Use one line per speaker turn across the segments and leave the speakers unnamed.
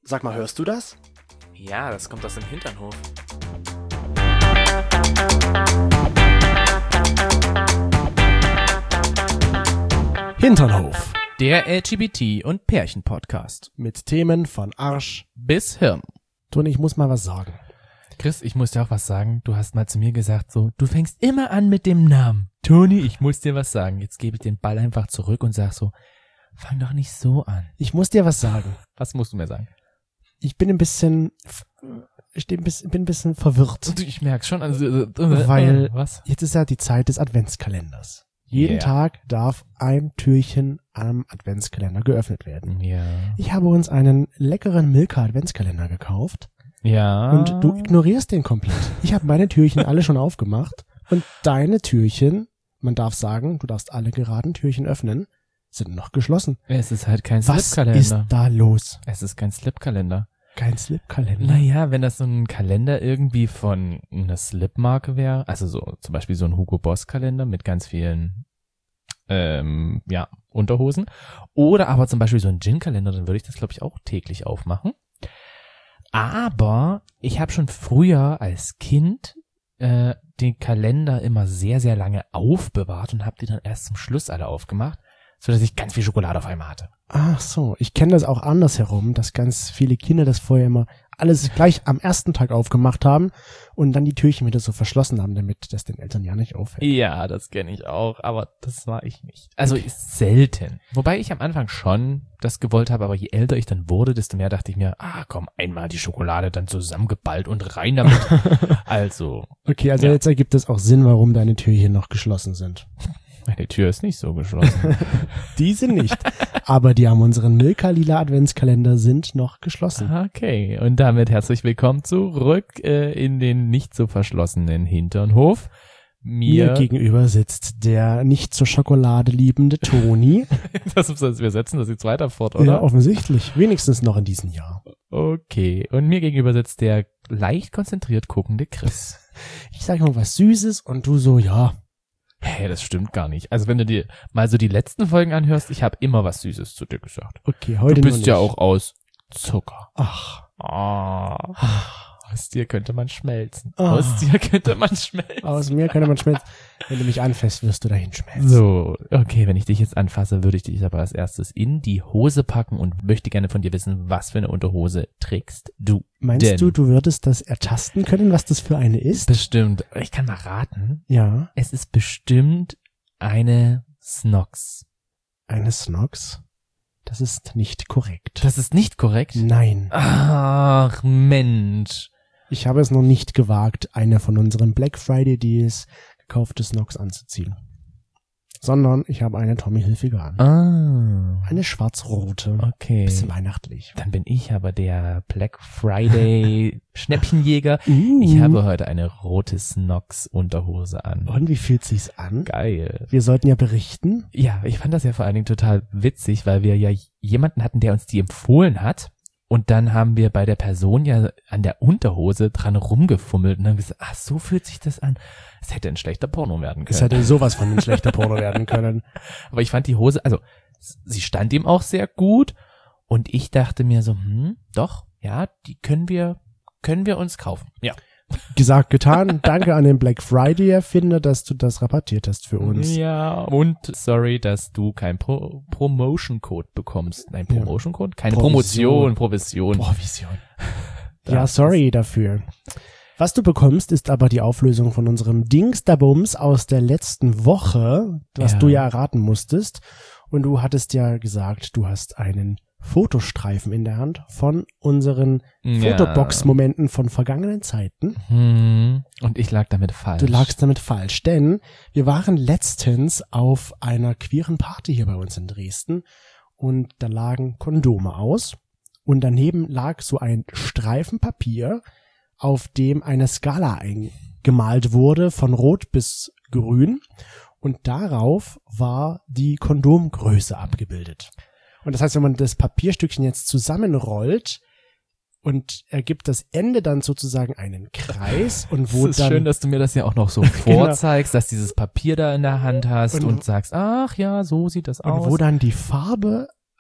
Sag mal, hörst du das?
Ja, das kommt aus dem Hinternhof.
Hinternhof.
Der LGBT- und Pärchen-Podcast.
Mit Themen von Arsch
bis Hirn.
Toni, ich muss mal was sagen.
Chris, ich muss dir auch was sagen. Du hast mal zu mir gesagt, so, du fängst immer an mit dem Namen. Toni, ich muss dir was sagen. Jetzt gebe ich den Ball einfach zurück und sag so, fang doch nicht so an.
Ich muss dir was sagen.
Was musst du mir sagen?
Ich bin ein bisschen verwirrt.
Ich merk's schon. Also,
weil
was?
Jetzt ist ja die Zeit des Adventskalenders. Jeden Tag darf ein Türchen am Adventskalender geöffnet werden.
Ja.
Ich habe uns einen leckeren Milka Adventskalender gekauft.
Ja.
Und du ignorierst den komplett. Ich habe meine Türchen alle schon aufgemacht und deine Türchen, man darf sagen, du darfst alle geraden Türchen öffnen, sind noch geschlossen.
Es ist halt kein
Was
Slipkalender.
ist da los?
Es ist kein Slipkalender.
Kein Slipkalender?
Naja, wenn das so ein Kalender irgendwie von einer Slip-Marke wäre, also so zum Beispiel so ein Hugo Boss Kalender mit ganz vielen Unterhosen, oder aber zum Beispiel so ein Gin-Kalender, dann würde ich das, glaube ich, auch täglich aufmachen. Aber ich habe schon früher als Kind den Kalender immer sehr, sehr lange aufbewahrt und habe die dann erst zum Schluss alle aufgemacht, sodass ich ganz viel Schokolade auf einmal hatte.
Ach so, ich kenne das auch andersherum, dass ganz viele Kinder das vorher immer alles gleich am ersten Tag aufgemacht haben und dann die Türchen wieder so verschlossen haben, damit das den Eltern ja nicht auffällt.
Ja, das kenne ich auch, aber das war ich nicht. Also ist selten. Wobei ich am Anfang schon das gewollt habe, aber je älter ich dann wurde, desto mehr dachte ich mir, komm, einmal die Schokolade dann zusammengeballt und rein damit. Also.
Okay, also jetzt ergibt es auch Sinn, warum deine Türchen noch geschlossen sind.
Meine Tür ist nicht so geschlossen.
Die sind nicht. Aber die haben unseren Milka-Lila Adventskalender sind noch geschlossen.
Okay, und damit herzlich willkommen zurück in den nicht so verschlossenen Hinternhof.
Mir gegenüber sitzt der nicht zur Schokolade liebende Toni.
Wir setzen das jetzt weiter fort, oder?
Ja, offensichtlich. Wenigstens noch in diesem Jahr.
Okay, und mir gegenüber sitzt der leicht konzentriert guckende Chris.
Ich sage mal was Süßes und du so, ja.
Hey, das stimmt gar nicht. Also wenn du dir mal so die letzten Folgen anhörst, ich habe immer was Süßes zu dir gesagt.
Okay, heute
du bist
nicht.
Ja auch aus Zucker.
Ach.
Aus dir könnte man schmelzen. Aus dir könnte man schmelzen.
Aus mir könnte man schmelzen. Wenn du mich anfasst, wirst du dahin schmelzen.
So, okay, wenn ich dich jetzt anfasse, würde ich dich aber als erstes in die Hose packen und möchte gerne von dir wissen, was für eine Unterhose trägst du.
Meinst du würdest das ertasten können, was das für eine ist?
Bestimmt. Ich kann mal raten.
Ja.
Es ist bestimmt eine Snox.
Eine Snox? Das ist nicht korrekt.
Das ist nicht korrekt?
Nein.
Ach, Mensch.
Ich habe es noch nicht gewagt, eine von unseren Black Friday Deals gekaufte Snox anzuziehen. Sondern ich habe eine Tommy Hilfiger an. Eine schwarz-rote.
Okay.
Bisschen weihnachtlich.
Dann bin ich aber der Black Friday Schnäppchenjäger. Ich habe heute eine rote Snox-Unterhose an.
Und wie fühlt sich's an?
Geil.
Wir sollten ja berichten.
Ja, ich fand das ja vor allen Dingen total witzig, weil wir ja jemanden hatten, der uns die empfohlen hat. Und dann haben wir bei der Person ja an der Unterhose dran rumgefummelt und haben gesagt, so fühlt sich das an. Es hätte ein schlechter Porno werden können.
Es hätte sowas von ein schlechter Porno werden können.
Aber ich fand die Hose, also sie stand ihm auch sehr gut und ich dachte mir so, doch, ja, die können wir uns kaufen. Ja.
Gesagt, getan. Danke an den Black Friday-Erfinder, dass du das rabattiert hast für uns.
Ja, und sorry, dass du kein Promotion-Code bekommst. Nein, Promotion-Code? Keine Provision.
Provision. Ja, sorry dafür. Was du bekommst, ist aber die Auflösung von unserem Dingsterbums aus der letzten Woche, was du ja erraten musstest. Und du hattest ja gesagt, du hast einen Fotostreifen in der Hand von unseren Fotobox-Momenten von vergangenen Zeiten.
Und ich lag damit falsch.
Du lagst damit falsch, denn wir waren letztens auf einer queeren Party hier bei uns in Dresden und da lagen Kondome aus und daneben lag so ein Streifen Papier, auf dem eine Skala eingemalt wurde von rot bis grün und darauf war die Kondomgröße abgebildet. Und das heißt, wenn man das Papierstückchen jetzt zusammenrollt und ergibt das Ende dann sozusagen einen Kreis und wo dann...
Es ist schön, dass du mir das ja auch noch so vorzeigst, dass dieses Papier da in der Hand hast und sagst, ach ja, so sieht das aus.
Und wo dann die Farbe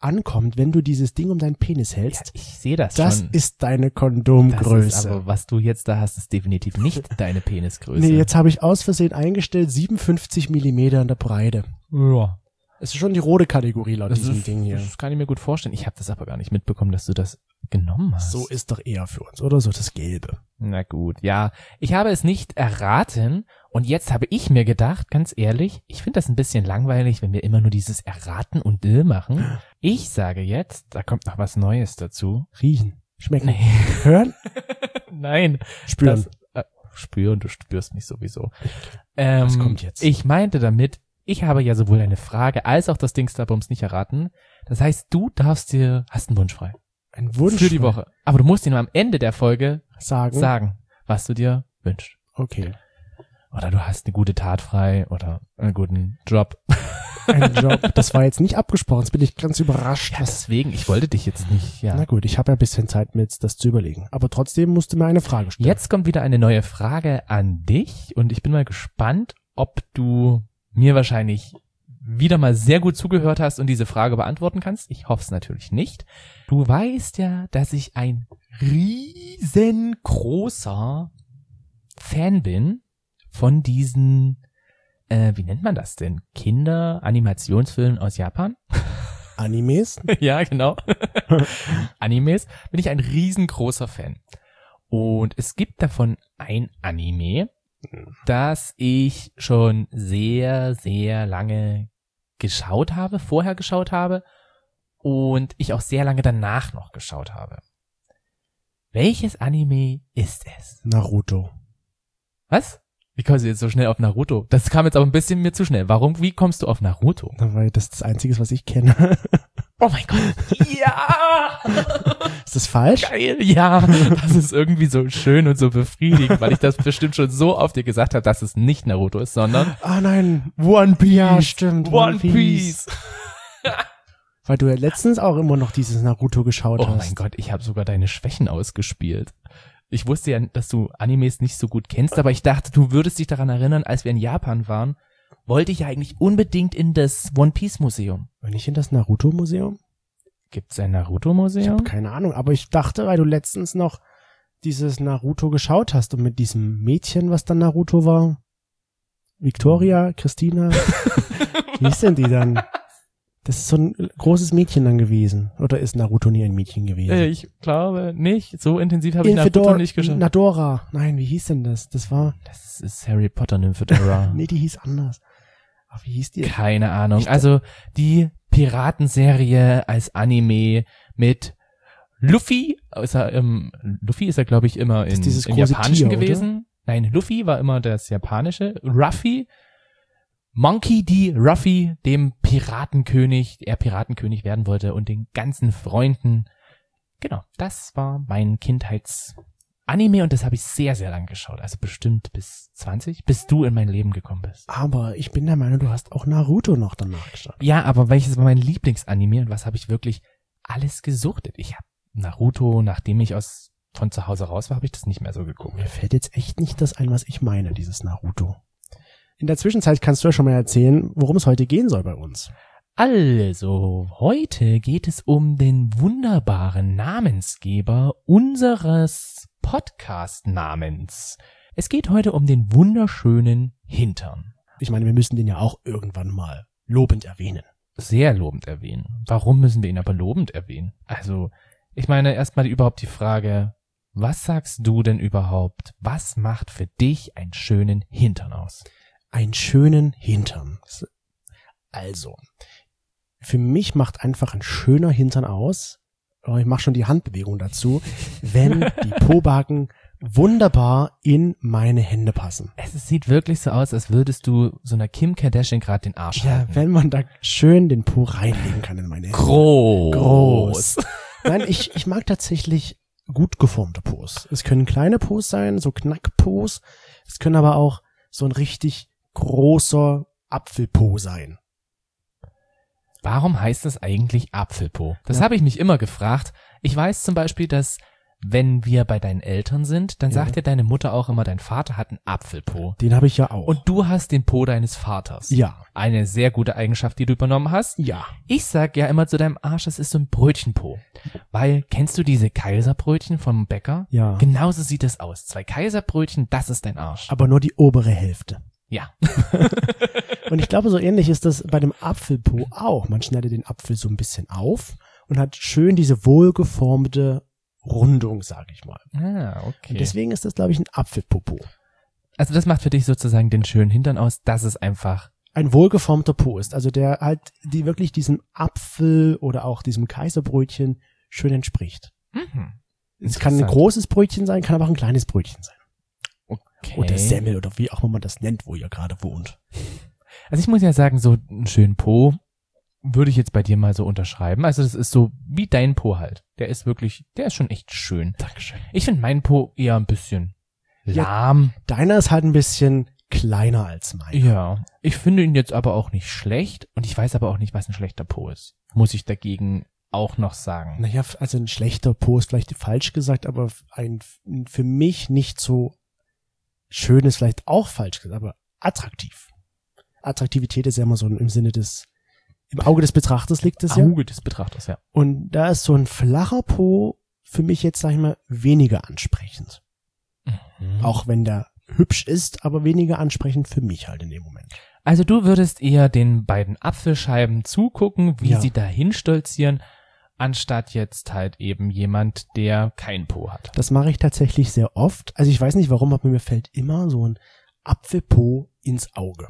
ankommt, wenn du dieses Ding um deinen Penis hältst,
Ich sehe das
das
schon.
ist deine
Das
Kondomgröße.
ist aber, was du jetzt da hast, ist definitiv nicht deine Penisgröße.
Nee, jetzt habe ich aus Versehen eingestellt 57 Millimeter in der Breite.
Ja.
Es ist schon die rote Kategorie laut diesem Ding hier.
Das kann ich mir gut vorstellen. Ich habe das aber gar nicht mitbekommen, dass du das genommen hast.
So ist doch eher für uns, oder? So das Gelbe.
Na gut, ja. Ich habe es nicht erraten und jetzt habe ich mir gedacht, ganz ehrlich, ich finde das ein bisschen langweilig, wenn wir immer nur dieses Erraten und machen. Ich sage jetzt, da kommt noch was Neues dazu.
Riechen, schmecken,
Nee.
hören,
Nein.
spüren.
Spüren, du spürst mich sowieso.
Was kommt jetzt?
Ich meinte damit, ich habe ja sowohl eine Frage als auch das Dingsda-Bums nicht erraten. Das heißt, du hast einen Wunsch frei.
Ein Wunsch
Für die Woche. Aber du musst ihn am Ende der Folge sagen, was du dir wünschst.
Okay.
Oder du hast eine gute Tat frei oder einen guten Job.
Ein Job. Das war jetzt nicht abgesprochen. Jetzt bin ich ganz überrascht.
Ja, deswegen, ich wollte dich jetzt nicht,
Na gut, ich habe ja ein bisschen Zeit, mir jetzt das zu überlegen. Aber trotzdem musst du mir eine Frage stellen.
Jetzt kommt wieder eine neue Frage an dich und ich bin mal gespannt, ob du mir wahrscheinlich wieder mal sehr gut zugehört hast und diese Frage beantworten kannst. Ich hoffe es natürlich nicht. Du weißt ja, dass ich ein riesengroßer Fan bin von diesen, wie nennt man das denn? Kinder-Animationsfilmen aus Japan?
Animes?
Ja, genau. Animes bin ich ein riesengroßer Fan. Und es gibt davon ein Anime, das ich schon sehr, sehr lange vorher geschaut habe und ich auch sehr lange danach noch geschaut habe. Welches Anime ist es?
Naruto.
Was? Wie kommst du jetzt so schnell auf Naruto? Das kam jetzt aber ein bisschen mir zu schnell. Wie kommst du auf Naruto?
Na, weil das das Einzige ist, was ich kenne.
Oh mein Gott. Ja!
Ist das falsch?
Geil, ja. Das ist irgendwie so schön und so befriedigend, weil ich das bestimmt schon so oft dir gesagt habe, dass es nicht Naruto ist, sondern
Ah nein.
One Piece.
Ja, stimmt.
One Piece.
Weil du ja letztens auch immer noch dieses Naruto geschaut
Oh
hast.
mein Gott, ich habe sogar deine Schwächen ausgespielt. Ich wusste ja, dass du Animes nicht so gut kennst, aber ich dachte, du würdest dich daran erinnern, als wir in Japan waren, wollte ich ja eigentlich unbedingt in das One Piece Museum.
War nicht in das Naruto-Museum?
Gibt's ein
Ich
Naruto-Museum?
habe keine Ahnung, aber ich dachte, weil du letztens noch dieses Naruto geschaut hast und mit diesem Mädchen, was dann Naruto war, Victoria, Christina, wie ist denn die dann? Das ist so ein großes Mädchen dann gewesen. Oder ist Naruto nie ein Mädchen gewesen?
Ich glaube nicht. So intensiv habe ich Naruto nicht geschaut.
Nadora. Nein, wie hieß denn das? Das war,
Das ist Harry Potter Nymphedora.
nee, die hieß anders. Ach, wie hieß die?
Keine Ahnung. Also die Piratenserie als Anime mit Luffy. Luffy ist ja, glaube ich, immer
ist dieses
im
große
Japanischen
Tier,
gewesen. Nein, Luffy war immer das Japanische. Ruffy, Monkey D. Ruffy, dem Piratenkönig, der Piratenkönig werden wollte und den ganzen Freunden. Genau, das war mein Kindheitsanime und das habe ich sehr, sehr lang geschaut. Also bestimmt bis 20, bis du in mein Leben gekommen bist.
Aber ich bin der Meinung, du hast auch Naruto noch danach geschaut.
Ja, aber welches war mein Lieblingsanime und was habe ich wirklich alles gesuchtet? Ich habe Naruto, nachdem ich von zu Hause raus war, habe ich das nicht mehr so geguckt.
Mir fällt jetzt echt nicht das ein, was ich meine, dieses Naruto. In der Zwischenzeit kannst du ja schon mal erzählen, worum es heute gehen soll bei uns.
Also, heute geht es um den wunderbaren Namensgeber unseres Podcast-Namens. Es geht heute um den wunderschönen Hintern.
Ich meine, wir müssen den ja auch irgendwann mal lobend erwähnen.
Sehr lobend erwähnen. Warum müssen wir ihn aber lobend erwähnen? Also, ich meine erstmal überhaupt die Frage, was sagst du denn überhaupt? Was macht für dich einen schönen Hintern aus?
Einen schönen Hintern. Also, für mich macht einfach ein schöner Hintern aus, ich mache schon die Handbewegung dazu, wenn die Pobacken wunderbar in meine Hände passen.
Es sieht wirklich so aus, als würdest du so einer Kim Kardashian gerade den Arsch
Ja,
halten.
wenn man da schön den Po reinlegen kann in meine Hände.
Groß.
Nein, ich mag tatsächlich gut geformte Pos. Es können kleine Pos sein, so Knackpos. Es können aber auch so ein richtig großer Apfelpo sein.
Warum heißt das eigentlich Apfelpo? Das
Ja.
habe ich mich immer gefragt. Ich weiß zum Beispiel, dass wenn wir bei deinen Eltern sind, dann
Ja.
sagt ja deine Mutter auch immer, dein Vater hat einen Apfelpo.
Den habe ich ja auch.
Und du hast den Po deines Vaters.
ja.
Eine sehr gute Eigenschaft, die du übernommen hast.
Ja.
Ich sag ja immer zu deinem Arsch, das ist so ein Brötchenpo. Weil, kennst du diese Kaiserbrötchen vom Bäcker?
Ja.
Genauso sieht es aus. 2 Kaiserbrötchen, das ist dein Arsch.
Aber nur die obere Hälfte.
Ja.
Und ich glaube, so ähnlich ist das bei dem Apfelpo auch. Man schneidet den Apfel so ein bisschen auf und hat schön diese wohlgeformte Rundung, sage ich mal.
Ah, okay.
Und deswegen ist das, glaube ich, ein Apfelpopo.
Also das macht für dich sozusagen den schönen Hintern aus, dass es einfach...
Ein wohlgeformter Po ist, also der halt die wirklich diesem Apfel oder auch diesem Kaiserbrötchen schön entspricht. Es kann ein
Interessant.
großes Brötchen sein, kann aber auch ein kleines Brötchen sein.
Okay.
Oder Semmel oder wie auch immer man das nennt, wo ihr gerade wohnt.
Also ich muss ja sagen, so einen schönen Po würde ich jetzt bei dir mal so unterschreiben. Also das ist so wie dein Po halt. Der ist schon echt schön.
Dankeschön.
Ich finde meinen Po eher ein bisschen lahm.
Deiner ist halt ein bisschen kleiner als meiner.
Ja, ich finde ihn jetzt aber auch nicht schlecht und ich weiß aber auch nicht, was ein schlechter Po ist. Muss ich dagegen auch noch sagen.
Naja, also ein schlechter Po ist vielleicht falsch gesagt, aber ein für mich nicht so schön ist vielleicht auch falsch gesagt, aber attraktiv. Attraktivität ist ja immer so im Sinne im Auge des Betrachters liegt es ja.
Auge des Betrachters, ja.
Und da ist so ein flacher Po für mich jetzt, sag ich mal, weniger ansprechend. Auch wenn der hübsch ist, aber weniger ansprechend für mich halt in dem Moment.
Also du würdest eher den beiden Apfelscheiben zugucken, wie
Ja.
sie dahin stolzieren, anstatt jetzt halt eben jemand, der kein Po hat.
Das mache ich tatsächlich sehr oft. Also ich weiß nicht warum, aber mir fällt immer so ein Apfelpo ins Auge.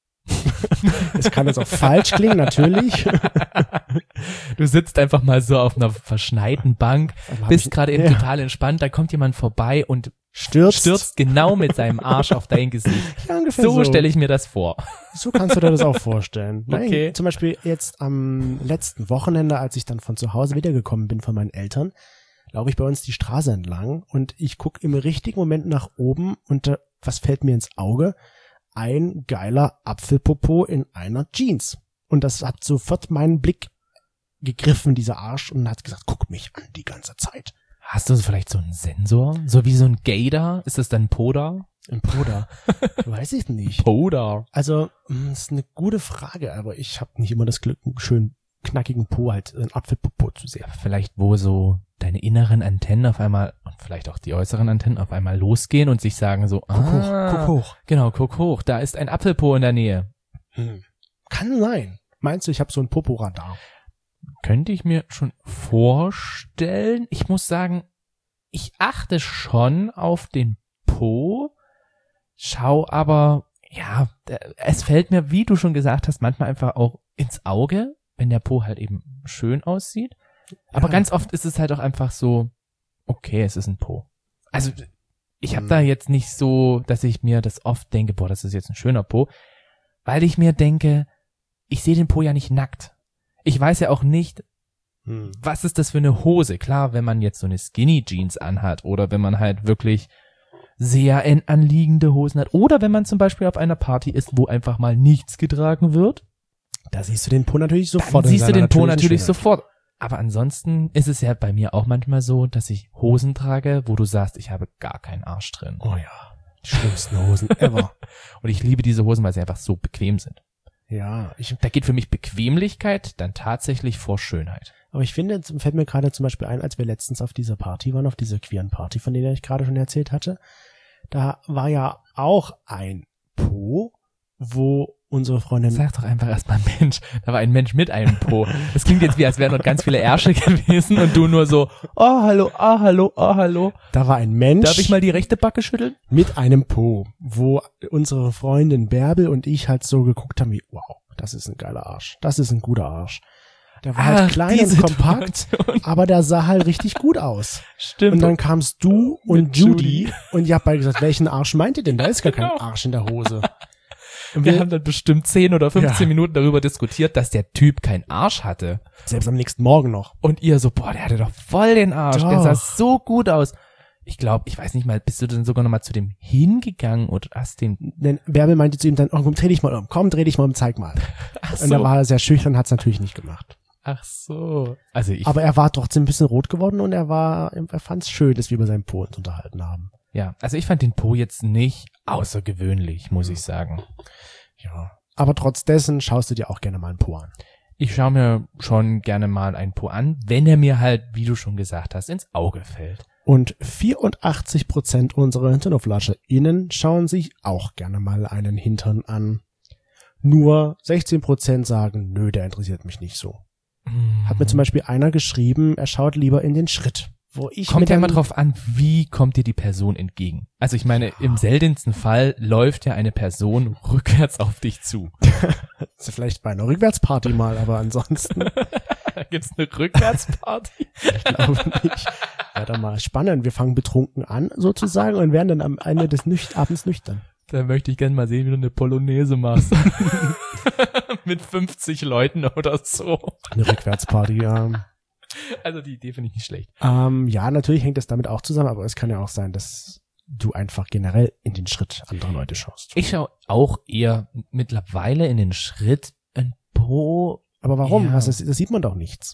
Das kann jetzt auch falsch klingen, natürlich.
Du sitzt einfach mal so auf einer verschneiten Bank, bist gerade eben
ja.
total entspannt, da kommt jemand vorbei und
Stürzt
genau mit seinem Arsch auf dein Gesicht.
Ja, ungefähr
So stelle ich mir das vor.
So kannst du dir das auch vorstellen.
Okay.
Nein, zum Beispiel jetzt am letzten Wochenende, als ich dann von zu Hause wiedergekommen bin von meinen Eltern, laufe ich bei uns die Straße entlang und ich gucke im richtigen Moment nach oben und was fällt mir ins Auge? Ein geiler Apfelpopo in einer Jeans. Und das hat sofort meinen Blick gegriffen, dieser Arsch, und hat gesagt, guck mich an die ganze Zeit.
Hast du vielleicht so einen Sensor? So wie so ein Gator? Ist das dann Poda?
Ein Poda. Weiß ich nicht.
Poda.
Also, das ist eine gute Frage, aber ich habe nicht immer das Glück, einen schönen knackigen Po, halt einen Apfelpopo zu sehen.
Vielleicht wo so deine inneren Antennen auf einmal und vielleicht auch die äußeren Antennen auf einmal losgehen und sich sagen so,
Guck hoch.
Genau, guck hoch, da ist ein Apfelpo in der Nähe.
Kann sein. Meinst du, ich habe so ein Poporadar?
Könnte ich mir schon vorstellen. Ich muss sagen, ich achte schon auf den Po, schau aber, ja, es fällt mir, wie du schon gesagt hast, manchmal einfach auch ins Auge, wenn der Po halt eben schön aussieht. Aber
Ja.
ganz oft ist es halt auch einfach so, okay, es ist ein Po. Also ich habe da jetzt nicht so, dass ich mir das oft denke, boah, das ist jetzt ein schöner Po, weil ich mir denke, ich sehe den Po ja nicht nackt. Ich weiß ja auch nicht, was ist das für eine Hose? Klar, wenn man jetzt so eine Skinny Jeans anhat oder wenn man halt wirklich sehr eng anliegende Hosen hat oder wenn man zum Beispiel auf einer Party ist, wo einfach mal nichts getragen wird,
Da siehst du den Po natürlich sofort.
dann siehst du
in seiner
den Po
natürlichen
natürlich
Schönheit.
sofort. Aber ansonsten ist es ja bei mir auch manchmal so, dass ich Hosen trage, wo du sagst, ich habe gar keinen Arsch drin.
Oh ja, die schlimmsten Hosen ever.
Und ich liebe diese Hosen, weil sie einfach so bequem sind.
Ja,
Da geht für mich Bequemlichkeit dann tatsächlich vor Schönheit.
aber ich finde, es fällt mir gerade zum Beispiel ein, als wir letztens auf dieser Party waren, auf dieser queeren Party, von der ich gerade schon erzählt hatte, da war ja auch ein Po, wo unsere Freundin...
Sag doch einfach erstmal Mensch. Da war ein Mensch mit einem Po. Das klingt jetzt wie, als wären dort ganz viele Ärsche gewesen und du nur so, oh hallo, oh hallo, oh hallo.
Da war ein Mensch
Darf ich mal die rechte Backe schütteln?
mit einem Po, wo unsere Freundin Bärbel und ich halt so geguckt haben wie, wow, das ist ein geiler Arsch. Das ist ein guter Arsch. Der war halt klein und kompakt, aber der sah halt richtig gut aus.
Stimmt.
Und dann kamst du und
Mit
Judy und ihr habt beide gesagt, welchen Arsch meint ihr denn? Da ist gar kein Arsch in der Hose. Und
wir haben dann bestimmt 10 oder 15
Ja.
Minuten darüber diskutiert, dass der Typ keinen Arsch hatte.
selbst am nächsten Morgen noch.
Und ihr so, boah, der hatte doch voll den Arsch. Der
Doch.
sah so gut aus. Ich glaube, ich weiß nicht mal, bist du denn sogar noch mal zu dem hingegangen oder hast den...
Denn Bärbel meinte zu ihm dann, oh, komm, dreh dich mal um, zeig mal.
Ach
Und da war er sehr schüchtern, hat's natürlich nicht gemacht.
Ach so. Also
Aber er war trotzdem ein bisschen rot geworden und er fand es schön, dass wir über seinen Po uns unterhalten haben.
Ja, also ich fand den Po jetzt nicht außergewöhnlich, muss ich sagen.
Ja. Aber trotz dessen schaust du dir auch gerne mal einen Po an.
Ich schaue mir schon gerne mal einen Po an, wenn er mir halt, wie du schon gesagt hast, ins Auge fällt.
Und 84% unserer HinternoflatscherInnen schauen sich auch gerne mal einen Hintern an. Nur 16% sagen, nö, der interessiert mich nicht so. Hat mir zum Beispiel einer geschrieben, er schaut lieber in den Schritt.
Kommt ja immer drauf an, wie kommt dir die Person entgegen. Also ich meine, im seltensten Fall läuft ja eine Person rückwärts auf dich zu.
Also vielleicht bei einer Rückwärtsparty mal, aber ansonsten.
Gibt's eine Rückwärtsparty?
Ich glaube nicht. Ja, dann mal spannend. Wir fangen betrunken an, sozusagen, und werden dann am Ende des Abends nüchtern.
Da möchte ich gerne mal sehen, wie du eine Polonaise machst. Mit 50 Leuten oder so.
Eine Rückwärtsparty, ja.
Also die Idee finde ich nicht schlecht.
Ja, natürlich hängt das damit auch zusammen, aber es kann ja auch sein, dass du einfach generell in den Schritt anderer Leute schaust.
Ich schaue auch eher mittlerweile in den Schritt ein Po.
Aber warum?
Ja.
Das sieht man doch nichts.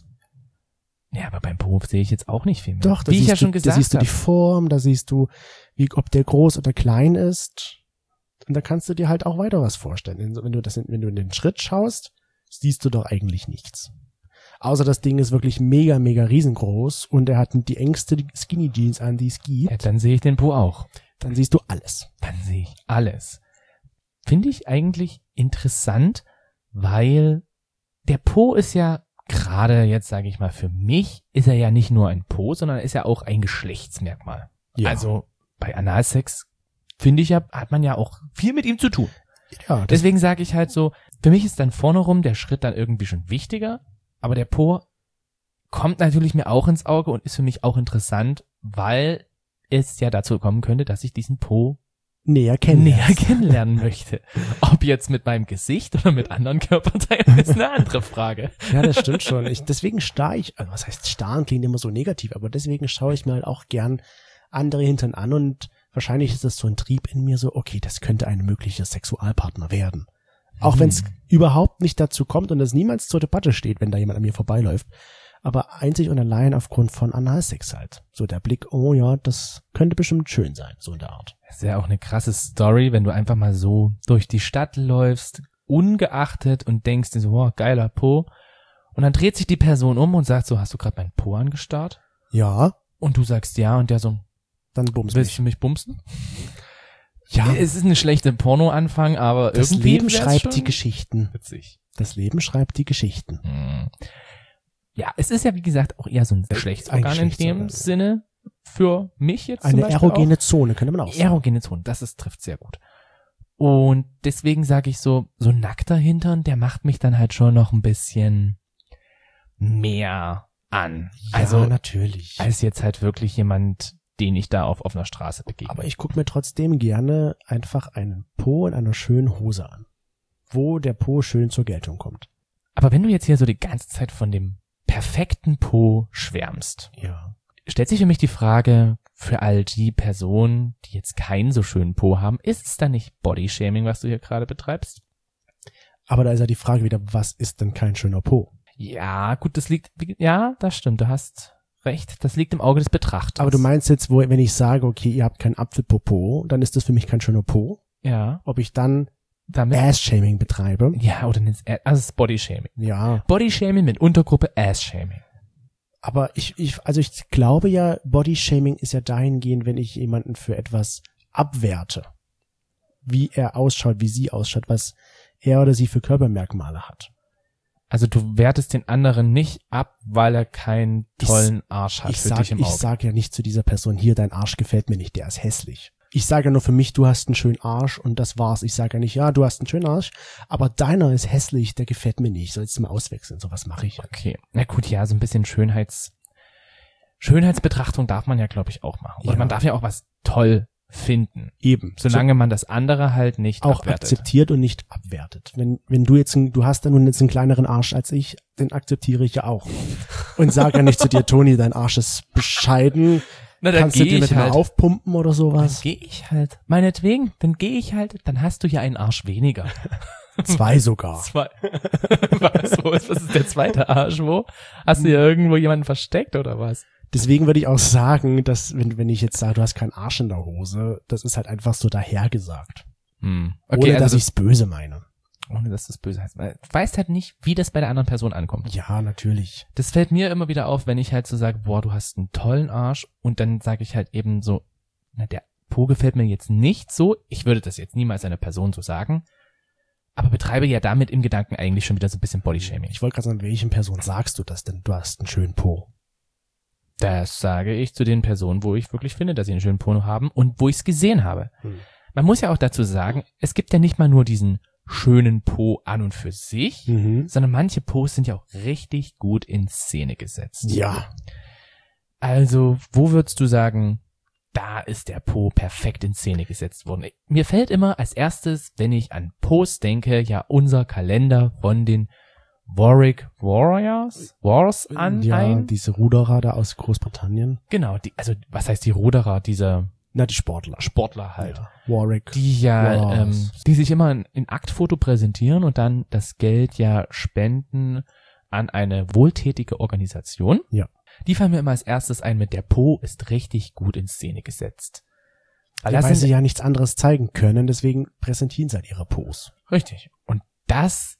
Ja, aber beim Po sehe ich jetzt auch nicht viel mehr.
Doch,
wie ich ja schon gesagt habe.
Da siehst du die Form, da siehst du, ob der groß oder klein ist. Und da kannst du dir halt auch weiter was vorstellen. Wenn du in den Schritt schaust, siehst du doch eigentlich nichts. Außer das Ding ist wirklich mega, mega riesengroß und er hat die engste Skinny Jeans an, die es gibt.
Ja, dann sehe ich den Po auch.
Dann siehst du alles.
Dann sehe ich alles. Finde ich eigentlich interessant, weil der Po ist ja gerade jetzt, sage ich mal, für mich ist er ja nicht nur ein Po, sondern ist ja auch ein Geschlechtsmerkmal.
Ja.
Also bei Analsex, finde ich ja, hat man ja auch viel mit ihm zu tun.
Ja,
deswegen sage ich halt so, für mich ist dann vorne rum der Schritt dann irgendwie schon wichtiger, aber der Po kommt natürlich mir auch ins Auge und ist für mich auch interessant, weil es ja dazu kommen könnte, dass ich diesen Po näher kennenlernen möchte. Ob jetzt mit meinem Gesicht oder mit anderen Körperteilen ist eine andere Frage.
Ja, das stimmt schon. Deswegen starre ich, also was heißt starren, klingt immer so negativ, aber deswegen schaue ich mir halt auch gern andere Hintern an und wahrscheinlich ist das so ein Trieb in mir so, okay, das könnte ein möglicher Sexualpartner werden. Auch wenn es überhaupt nicht dazu kommt und es niemals zur Debatte steht, wenn da jemand an mir vorbeiläuft. Aber einzig und allein aufgrund von Analsex halt. So der Blick, oh ja, das könnte bestimmt schön sein, so in der Art.
Das ist ja auch eine krasse Story, wenn du einfach mal so durch die Stadt läufst, ungeachtet und denkst dir so, wow, geiler Po. Und dann dreht sich die Person um und sagt so, hast du gerade meinen Po angestarrt?
Ja.
Und du sagst ja und der so,
dann bumst
willst du mich bumsen?
Ja.
Es ist eine schlechte Porno-Anfang, aber
das
irgendwie
Leben schreibt die Geschichten.
Witzig.
Das Leben schreibt die Geschichten.
Ja, es ist ja wie gesagt auch eher so ein Geschlechtsorgan in dem Sinne für mich jetzt zum Beispiel
eine erogene Zone, könnte man auch sagen.
Erogene Zone, trifft sehr gut. Und deswegen sage ich so nackter Hintern, der macht mich dann halt schon noch ein bisschen mehr an.
Ja,
also
natürlich.
Als jetzt halt wirklich jemand, den ich da auf einer Straße begegne.
Aber ich gucke mir trotzdem gerne einfach einen Po in einer schönen Hose an, wo der Po schön zur Geltung kommt.
Aber wenn du jetzt hier so die ganze Zeit von dem perfekten Po schwärmst,
ja,
stellt sich für mich die Frage, für all die Personen, die jetzt keinen so schönen Po haben, ist es dann nicht Bodyshaming, was du hier gerade betreibst?
Aber da ist ja die Frage wieder, was ist denn kein schöner Po?
Ja, gut, das stimmt, du hast recht, das liegt im Auge des Betrachters.
Aber du meinst jetzt, wenn ich sage, okay, ihr habt keinen Apfelpopo, dann ist das für mich kein schöner Po?
Ja.
Ob ich dann Ass-Shaming betreibe?
Ja, oder also es ist Bodyshaming.
Ja.
Bodyshaming mit Untergruppe Ass-Shaming.
Aber ich glaube ja, Bodyshaming ist ja dahingehend, wenn ich jemanden für etwas abwerte. Wie er ausschaut, wie sie ausschaut, was er oder sie für Körpermerkmale hat.
Also du wertest den anderen nicht ab, weil er keinen tollen Arsch hat für dich im Auge.
Ich sage ja nicht zu dieser Person, hier, dein Arsch gefällt mir nicht, der ist hässlich. Ich sage ja nur für mich, du hast einen schönen Arsch und das war's. Ich sage ja nicht, ja, du hast einen schönen Arsch, aber deiner ist hässlich, der gefällt mir nicht. Sollst du mal auswechseln, sowas mache ich.
Okay, na gut, ja, so ein bisschen Schönheitsbetrachtung darf man ja, glaube ich, auch machen. Oder
ja.
Man darf ja auch was toll finden.
Eben.
Solange man das andere halt nicht
auch
abwertet.
Akzeptiert und nicht abwertet. Wenn du hast ja nun jetzt einen kleineren Arsch als ich, den akzeptiere ich ja auch. Und sage ja nicht zu dir, Toni, dein Arsch ist bescheiden.
Na, dann
kannst du dir mit mal aufpumpen oder sowas?
Dann gehe ich halt. Meinetwegen, dann gehe ich halt, dann hast du ja einen Arsch weniger.
2 sogar.
2. Was ist der zweite Arsch, wo? Hast du hier irgendwo jemanden versteckt oder was?
Deswegen würde ich auch sagen, dass, wenn ich jetzt sage, du hast keinen Arsch in der Hose, das ist halt einfach so dahergesagt.
Okay,
Ohne, dass
also
ich's böse meine.
ohne dass das böse heißt. Weil du weißt halt nicht, wie das bei der anderen Person ankommt.
Ja, natürlich.
Das fällt mir immer wieder auf, wenn ich halt so sage, boah, du hast einen tollen Arsch und dann sage ich halt eben so, na, der Po gefällt mir jetzt nicht so. Ich würde das jetzt niemals einer Person so sagen, aber betreibe ja damit im Gedanken eigentlich schon wieder so ein bisschen Bodyshaming.
Ich wollte gerade sagen, welchen Person sagst du das denn? Du hast einen schönen Po.
Das sage ich zu den Personen, wo ich wirklich finde, dass sie einen schönen Po haben und wo ich es gesehen habe. Man muss ja auch dazu sagen, es gibt ja nicht mal nur diesen schönen Po an und für sich, sondern manche Pos sind ja auch richtig gut in Szene gesetzt.
Ja.
Also, wo würdest du sagen, da ist der Po perfekt in Szene gesetzt worden? Mir fällt immer als erstes, wenn ich an Pos denke, ja unser Kalender von den Warwick Wars an
Ja,
ein.
diese Ruderer da aus Großbritannien.
Genau, also was heißt die Ruderer, dieser
Na, die Sportler.
Sportler halt.
Ja. Warwick.
Die ja,
Wars.
die sich immer in Aktfoto präsentieren und dann das Geld ja spenden an eine wohltätige Organisation.
Ja.
Die fallen mir immer als erstes ein mit der Po ist richtig gut in Szene gesetzt.
Weil sie ja nichts anderes zeigen können, deswegen präsentieren sie halt ihre Pos.
Richtig. Und das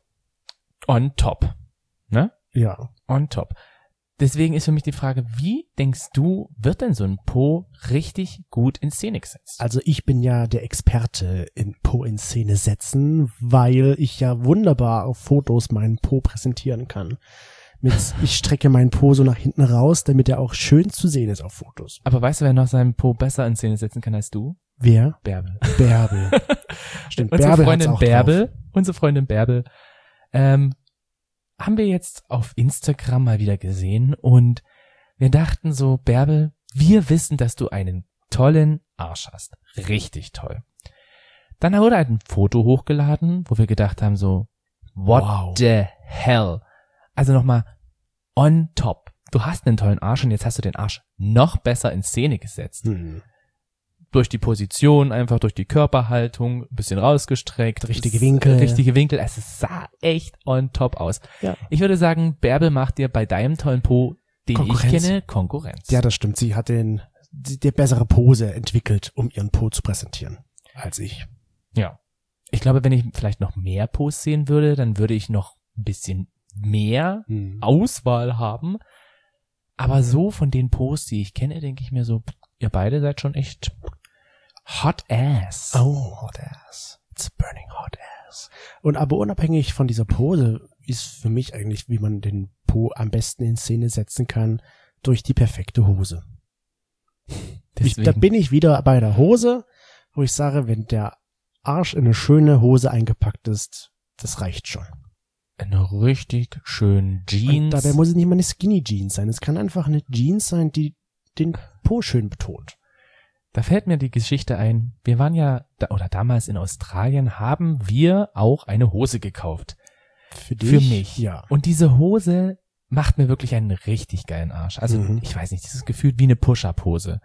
on top. Ne?
Ja.
On top. Deswegen ist für mich die Frage, wie denkst du, wird denn so ein Po richtig gut in Szene gesetzt?
Also ich bin ja der Experte in Po in Szene setzen, weil ich ja wunderbar auf Fotos meinen Po präsentieren kann. Ich strecke meinen Po so nach hinten raus, damit er auch schön zu sehen ist auf Fotos.
Aber weißt du, wer noch seinen Po besser in Szene setzen kann als du?
Wer?
Bärbel.
Bärbel. Stimmt,
Unsere
Bärbel hat's
Freundin
auch
Bärbel, unsere Freundin Bärbel, haben wir jetzt auf Instagram mal wieder gesehen und wir dachten so, Bärbel, wir wissen, dass du einen tollen Arsch hast. Richtig toll. Dann wurde halt ein Foto hochgeladen, wo wir gedacht haben so, what
Wow.
the hell? Also nochmal on top. Du hast einen tollen Arsch und jetzt hast du den Arsch noch besser in Szene gesetzt. Durch die Position, einfach durch die Körperhaltung, ein bisschen rausgestreckt.
Richtige Winkel.
Richtige Winkel. Es sah echt on top aus.
Ja.
Ich würde sagen, Bärbel macht dir bei deinem tollen Po, den ich
Konkurrenz.
kenne, Konkurrenz.
Ja, das stimmt. Sie hat die bessere Pose entwickelt, um ihren Po zu präsentieren, als ich.
Ja. Ich glaube, wenn ich vielleicht noch mehr Pos sehen würde, dann würde ich noch ein bisschen mehr Auswahl haben. Aber so von den Pos, die ich kenne, denke ich mir so, ihr beide seid schon echt hot ass.
Oh, hot ass. It's burning hot ass. Und aber unabhängig von dieser Pose ist für mich eigentlich, wie man den Po am besten in Szene setzen kann, durch die perfekte Hose. Da bin ich wieder bei der Hose, wo ich sage, wenn der Arsch in eine schöne Hose eingepackt ist, das reicht schon.
Eine richtig schönen Jeans.
Und dabei muss es nicht mal eine Skinny Jeans sein. Es kann einfach eine Jeans sein, die den Po schön betont.
Da fällt mir die Geschichte ein. Wir waren ja, damals in Australien, haben wir auch eine Hose gekauft.
Für dich?
Für mich.
Ja.
Und diese Hose macht mir wirklich einen richtig geilen Arsch. Also, ich weiß nicht, dieses Gefühl wie eine Push-Up-Hose.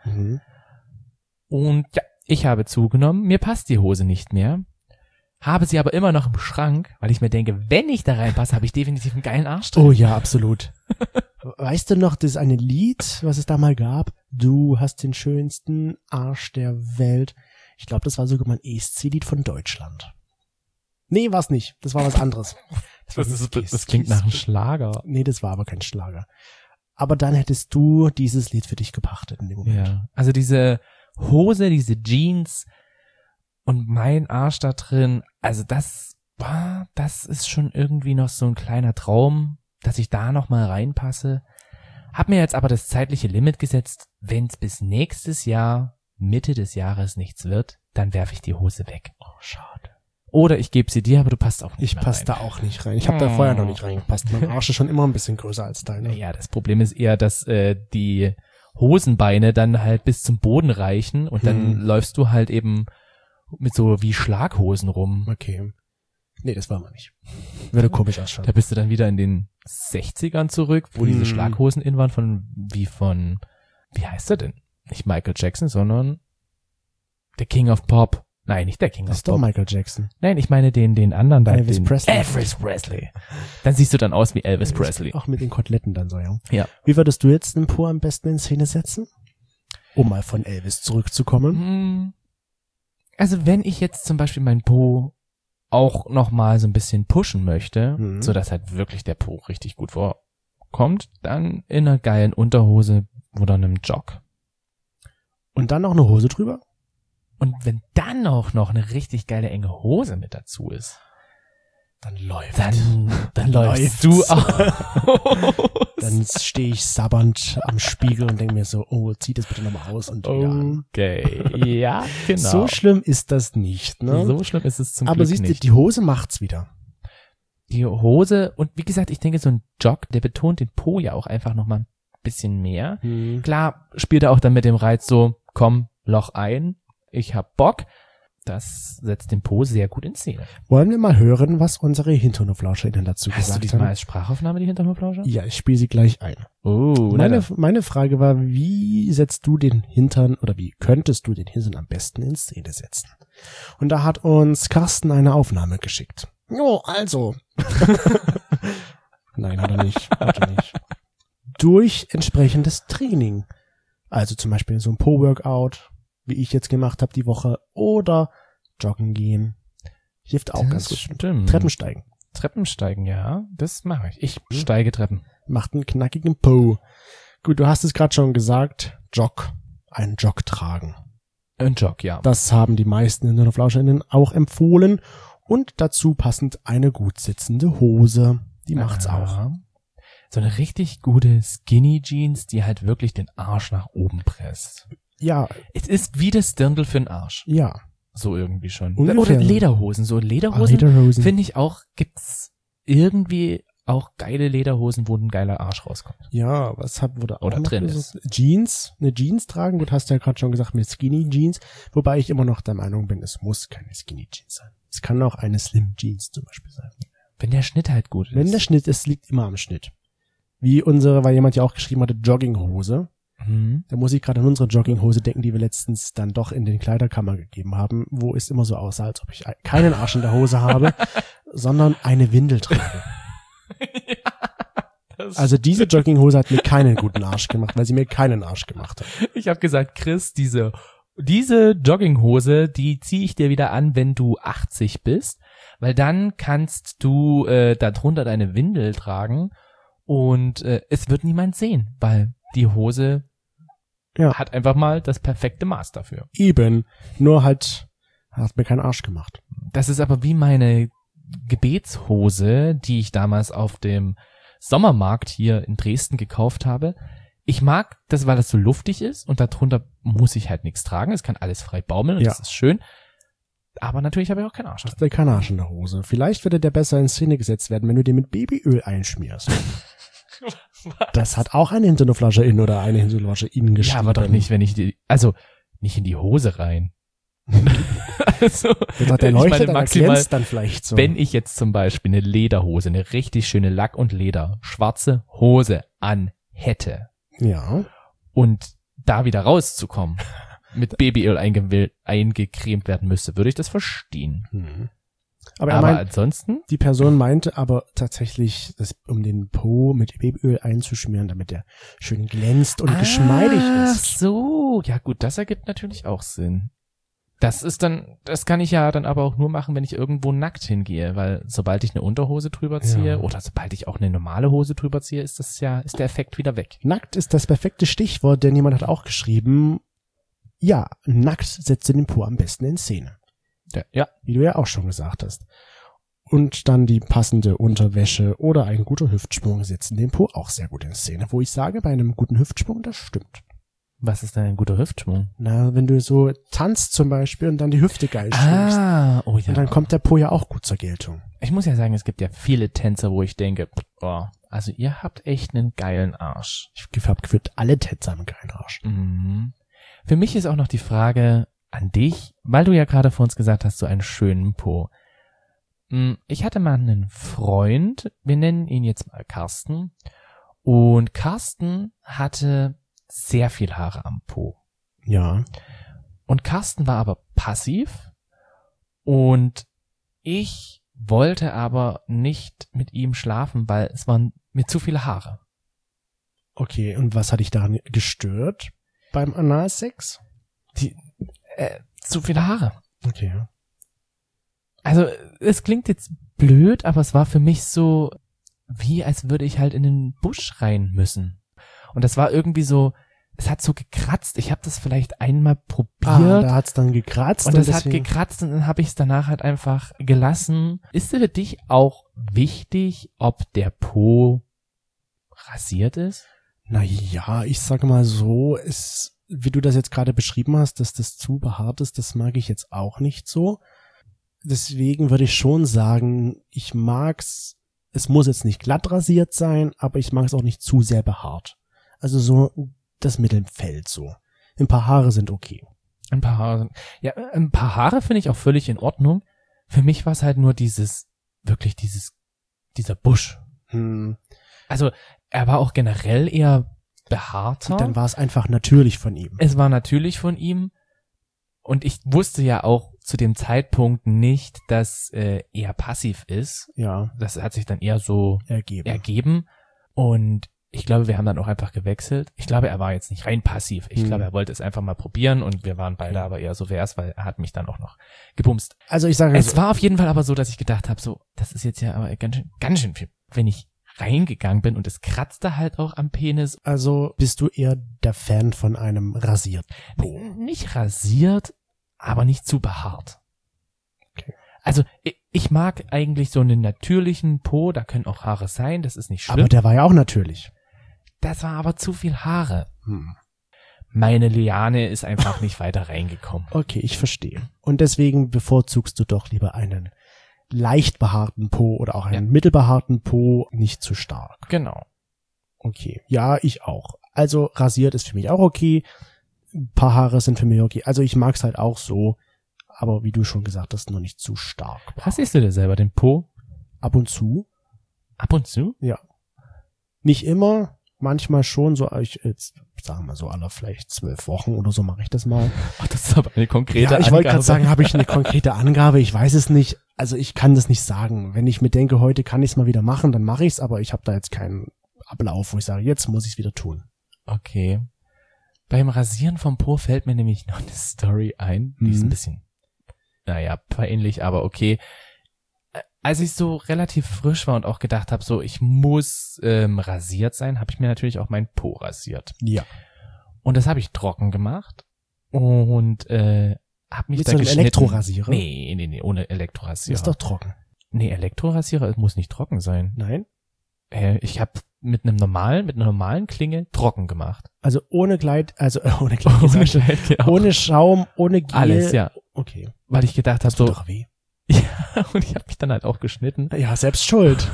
Und ja, ich habe zugenommen. Mir passt die Hose nicht mehr. Habe sie aber immer noch im Schrank, weil ich mir denke, wenn ich da reinpasse, habe ich definitiv einen geilen Arsch drin.
Oh ja, absolut. Weißt du noch, das eine Lied, was es da mal gab? Du hast den schönsten Arsch der Welt. Ich glaube, das war sogar mein ESC-Lied von Deutschland. Nee, war's nicht. Das war was anderes.
Das klingt nach einem Schlager.
Nee, das war aber kein Schlager. Aber dann hättest du dieses Lied für dich gepachtet in dem Moment.
Ja, also diese Hose, diese Jeans und mein Arsch da drin, also das ist schon irgendwie noch so ein kleiner Traum, dass ich da noch mal reinpasse. Hab mir jetzt aber das zeitliche Limit gesetzt, wenn es bis nächstes Jahr, Mitte des Jahres nichts wird, dann werfe ich die Hose weg.
Oh, schade.
Oder ich gebe sie dir, aber du passt auch nicht
Ich
mehr
passe
rein.
da auch nicht rein. Ich habe da vorher noch nicht reingepasst. Mein Arsch ist schon immer ein bisschen größer als deiner.
Naja, das Problem ist eher, dass die Hosenbeine dann halt bis zum Boden reichen und dann läufst du halt eben mit so wie Schlaghosen rum.
Okay. Nee, das war mal nicht. Würde komisch ausschauen.
Da bist du dann wieder in den 60ern zurück, wo diese Schlaghosen in waren wie heißt er denn? Nicht Michael Jackson, sondern der King of Pop. Nein, nicht der King
Das
of
ist doch
Pop.
Michael Jackson.
Nein, ich meine den anderen da.
Elvis
den
Presley.
Elvis Presley. Dann siehst du dann aus wie Elvis Presley.
Auch mit den Koteletten dann so, ja.
Ja.
Wie würdest du jetzt den Po am besten in Szene setzen? Um mal von Elvis zurückzukommen.
Also wenn ich jetzt zum Beispiel mein Po auch nochmal so ein bisschen pushen möchte, so dass halt wirklich der Po richtig gut vorkommt, dann in einer geilen Unterhose oder einem Jog.
Und dann noch eine Hose drüber?
Und wenn dann auch noch eine richtig geile enge Hose mit dazu ist,
Dann läuft.
dann läufst du auch.
Dann stehe ich sabbernd am Spiegel und denke mir so, oh, zieh das bitte nochmal aus und wieder an.
Okay, ja, genau.
So schlimm ist das nicht, ne?
So schlimm ist es zum
Aber
Glück
siehst du,
nicht.
die Hose macht's wieder.
Die Hose und wie gesagt, ich denke, so ein Jog, der betont den Po ja auch einfach nochmal ein bisschen mehr. Klar spielt er auch dann mit dem Reiz so, komm, Loch ein, ich hab Bock. Das setzt den Po sehr gut in Szene.
Wollen wir mal hören, was unsere HinternhoflauscherInnen dazu
Hast du
gesagt
diesmal
haben?
als Sprachaufnahme die Hinterhoflauscher?
Ja, ich spiele sie gleich ein.
Oh,
Meine Frage war, wie setzt du den Hintern oder wie könntest du den Hintern am besten in Szene setzen? Und da hat uns Carsten eine Aufnahme geschickt. Jo, also. Nein, hat er nicht. Durch entsprechendes Training. Also zum Beispiel so ein Po-Workout, wie ich jetzt gemacht habe die Woche, oder joggen gehen. Hilft auch ganz gut.
Stimmt.
Treppensteigen.
Ja, das mache ich. Ich steige Treppen.
Macht einen knackigen Po. Gut, du hast es gerade schon gesagt. Einen Jog tragen.
Ein Jog, ja.
Das haben die meisten HinternhoflauscherInnen auch empfohlen. Und dazu passend eine gut sitzende Hose. Die macht's auch.
So eine richtig gute Skinny Jeans, die halt wirklich den Arsch nach oben presst.
Ja,
Es ist wie das Dirndl für den Arsch.
ja.
So irgendwie schon.
Ungefähr.
Oder Lederhosen. So Lederhosen
Lederhosen.
finde ich auch, gibt's irgendwie auch geile Lederhosen, wo ein geiler Arsch rauskommt.
Ja, wurde auch
Oder
noch
drin
gesagt? Jeans, eine Jeans tragen. Gut, hast du ja gerade schon gesagt, mit Skinny Jeans. Wobei ich immer noch der Meinung bin, es muss keine Skinny Jeans sein. Es kann auch eine Slim Jeans zum Beispiel sein.
Wenn der Schnitt halt gut ist.
Wenn der Schnitt ist, liegt immer am Schnitt. Wie weil jemand ja auch geschrieben hatte, Jogginghose. Da muss ich gerade an unsere Jogginghose denken, die wir letztens dann doch in den Kleiderkammer gegeben haben, wo es immer so aussah, als ob ich keinen Arsch in der Hose habe, sondern eine Windel trage. Also diese Jogginghose hat mir keinen guten Arsch gemacht, weil sie mir keinen Arsch gemacht hat.
Ich habe gesagt, Chris, diese Jogginghose, die ziehe ich dir wieder an, wenn du 80 bist, weil dann kannst du darunter deine Windel tragen und es wird niemand sehen, weil die Hose hat einfach mal das perfekte Maß dafür.
Eben, nur halt hat mir keinen Arsch gemacht.
Das ist aber wie meine Gebetshose, die ich damals auf dem Sommermarkt hier in Dresden gekauft habe. Ich mag das, weil das so luftig ist und darunter muss ich halt nichts tragen. Es kann alles frei baumeln und das ist schön. Aber natürlich habe ich auch keinen Arsch.
Hast du keinen Arsch in der Hose. Vielleicht würde der besser in Szene gesetzt werden, wenn du den mit Babyöl einschmierst. Das hat auch eine Hinterhoflauscher-In oder eine Hinterhoflauscher-In geschrieben.
Ja, aber doch nicht, wenn ich nicht in die Hose rein. Also,
der leuchtet, aber
maximal,
glänzt dann vielleicht so.
Wenn ich jetzt zum Beispiel eine Lederhose, eine richtig schöne Lack- und Leder, schwarze Hose an hätte.
Ja.
Und da wieder rauszukommen, mit Babyöl eingecremt werden müsste, würde ich das verstehen.
Aber
ansonsten?
Die Person meinte aber tatsächlich, um den Po mit Babyöl einzuschmieren, damit der schön glänzt und geschmeidig ist.
Ach so, ja gut, das ergibt natürlich auch Sinn. Das kann ich ja dann aber auch nur machen, wenn ich irgendwo nackt hingehe, weil sobald ich eine Unterhose drüber ziehe oder sobald ich auch eine normale Hose drüber ziehe, ist der Effekt wieder weg.
Nackt ist das perfekte Stichwort, denn jemand hat auch geschrieben, ja, nackt setzt du den Po am besten in Szene.
Ja.
Wie du ja auch schon gesagt hast. Und dann die passende Unterwäsche oder ein guter Hüftsprung setzen den Po auch sehr gut in Szene. Wo ich sage, bei einem guten Hüftsprung, das stimmt.
Was ist denn ein guter Hüftschwung?
Na, wenn du so tanzt zum Beispiel und dann die Hüfte geil schwingst.
Oh ja.
Und dann kommt der Po ja auch gut zur Geltung.
Ich muss ja sagen, es gibt ja viele Tänzer, wo ich denke, also ihr habt echt einen geilen Arsch.
Ich habe gefühlt, alle Tänzer haben einen geilen Arsch.
Mhm. Für mich ist auch noch die Frage an dich, weil du ja gerade vor uns gesagt hast, so einen schönen Po. Ich hatte mal einen Freund, wir nennen ihn jetzt mal Carsten, und Carsten hatte sehr viel Haare am Po.
Ja.
Und Carsten war aber passiv Und ich wollte aber nicht mit ihm schlafen, weil es waren mir zu viele Haare.
Okay, und was hat dich daran gestört beim Analsex?
Zu viele Haare.
Okay.
Also, es klingt jetzt blöd, aber es war für mich so, wie als würde ich halt in den Busch rein müssen. Und das war irgendwie so, es hat so gekratzt. Ich habe das vielleicht einmal probiert.
Da hat's dann gekratzt.
Und das hat gekratzt und dann habe ich es danach halt einfach gelassen. Ist für dich auch wichtig, ob der Po rasiert ist?
Na ja, ich sage mal so, wie du das jetzt gerade beschrieben hast, dass das zu behaart ist, das mag ich jetzt auch nicht so. Deswegen würde ich schon sagen, ich mag's, es muss jetzt nicht glatt rasiert sein, aber ich mag es auch nicht zu sehr behaart. Also so das Mittelfeld so. Ein paar Haare sind okay.
Ein paar Haare finde ich auch völlig in Ordnung. Für mich war es halt nur dieser Busch. Also, er war auch generell eher behaarter.
Dann war es einfach natürlich von ihm.
Es war natürlich von ihm. Und ich wusste ja auch zu dem Zeitpunkt nicht, dass er passiv ist.
Ja.
Das hat sich dann eher so ergeben. Und ich glaube, wir haben dann auch einfach gewechselt. Ich glaube, er war jetzt nicht rein passiv. Ich glaube, er wollte es einfach mal probieren und wir waren beide aber eher so vers, weil er hat mich dann auch noch gebumst.
Also ich sage,
es war auf jeden Fall aber so, dass ich gedacht habe, so, das ist jetzt ja aber ganz schön viel. Wenn ich reingegangen bin und es kratzte halt auch am Penis.
Also bist du eher der Fan von einem rasierten Po?
Nicht rasiert, aber nicht zu behaart.
Okay.
Also ich mag eigentlich so einen natürlichen Po, da können auch Haare sein, das ist nicht schlimm.
Aber der war ja auch natürlich.
Das war aber zu viel Haare. Meine Liane ist einfach nicht weiter reingekommen.
Okay, ich verstehe. Und deswegen bevorzugst du doch lieber einen leicht behaarten Po oder auch einen mittelbehaarten Po, nicht zu stark.
Genau.
Okay, ja, ich auch. Also rasiert ist für mich auch okay. Ein paar Haare sind für mich okay. Also ich mag's halt auch so, aber wie du schon gesagt hast, nur nicht zu stark.
Rasierst du dir selber den Po?
Ab und zu.
Ab und zu?
Ja. Nicht immer, manchmal schon, so jetzt sagen wir so alle vielleicht 12 Wochen oder so mache ich das mal.
Ach, das ist aber eine konkrete Angabe.
Ja, ich wollte gerade sagen, habe ich eine konkrete Angabe? Ich weiß es nicht. Also ich kann das nicht sagen. Wenn ich mir denke, heute kann ich es mal wieder machen, dann mache ich es, aber ich habe da jetzt keinen Ablauf, wo ich sage, jetzt muss ich es wieder tun.
Okay. Beim Rasieren vom Po fällt mir nämlich noch eine Story ein, die ist ein bisschen, peinlich, aber okay. Als ich so relativ frisch war und auch gedacht habe, so ich muss rasiert sein, habe ich mir natürlich auch meinen Po rasiert.
Ja.
Und das habe ich trocken gemacht und habe mich
mit
da
so einem
geschnitten.
Elektrorasierer?
Nee, ohne Elektrorasierer.
Ist doch trocken.
Nee, Elektrorasierer muss nicht trocken sein.
Nein?
Ich habe mit einer normalen Klinge trocken gemacht.
Also ohne Gleit, ohne
Ohne
Schaum, ohne Gel.
Alles, ja.
Okay.
Weil ich gedacht habe, so.
Tut doch weh.
Ja, und ich habe mich dann halt auch geschnitten.
Ja, selbst schuld.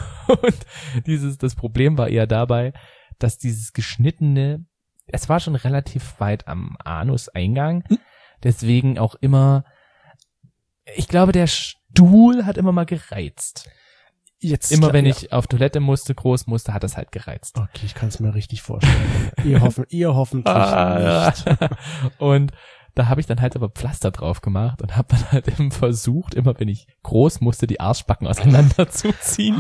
Und das Problem war eher dabei, dass dieses Geschnittene, es war schon relativ weit am Anuseingang, deswegen auch immer, ich glaube, der Stuhl hat immer mal gereizt.
Jetzt
immer wenn ich auf Toilette groß musste, hat das halt gereizt.
Okay, ich kann es mir richtig vorstellen. ihr hoffentlich nicht.
Und da habe ich dann halt aber Pflaster drauf gemacht und habe dann halt eben versucht, immer wenn ich groß musste, die Arschbacken auseinanderzuziehen,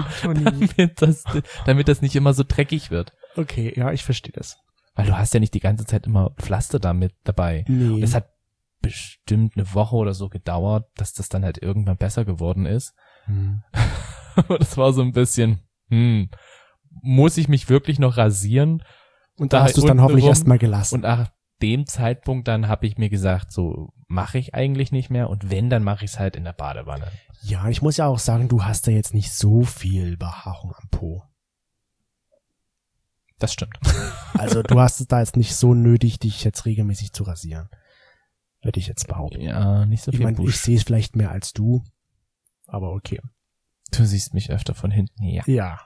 damit das nicht immer so dreckig wird.
Okay, ja, ich verstehe das.
Weil du hast ja nicht die ganze Zeit immer Pflaster damit dabei.
Nee.
Das hat bestimmt eine Woche oder so gedauert, dass das dann halt irgendwann besser geworden ist. Aber das war so ein bisschen, muss ich mich wirklich noch rasieren?
Und da hast du es dann hoffentlich erstmal gelassen.
Und nach dem Zeitpunkt dann habe ich mir gesagt, so mache ich eigentlich nicht mehr und wenn, dann mache ich es halt in der Badewanne.
Ja, ich muss ja auch sagen, du hast da jetzt nicht so viel Behaarung am Po.
Das stimmt.
Also du hast es da jetzt nicht so nötig, dich jetzt regelmäßig zu rasieren. Würde ich jetzt behaupten.
Ja, nicht so viel.
Ich meine, ich sehe es vielleicht mehr als du, aber okay.
Du siehst mich öfter von hinten, ja.
Ja.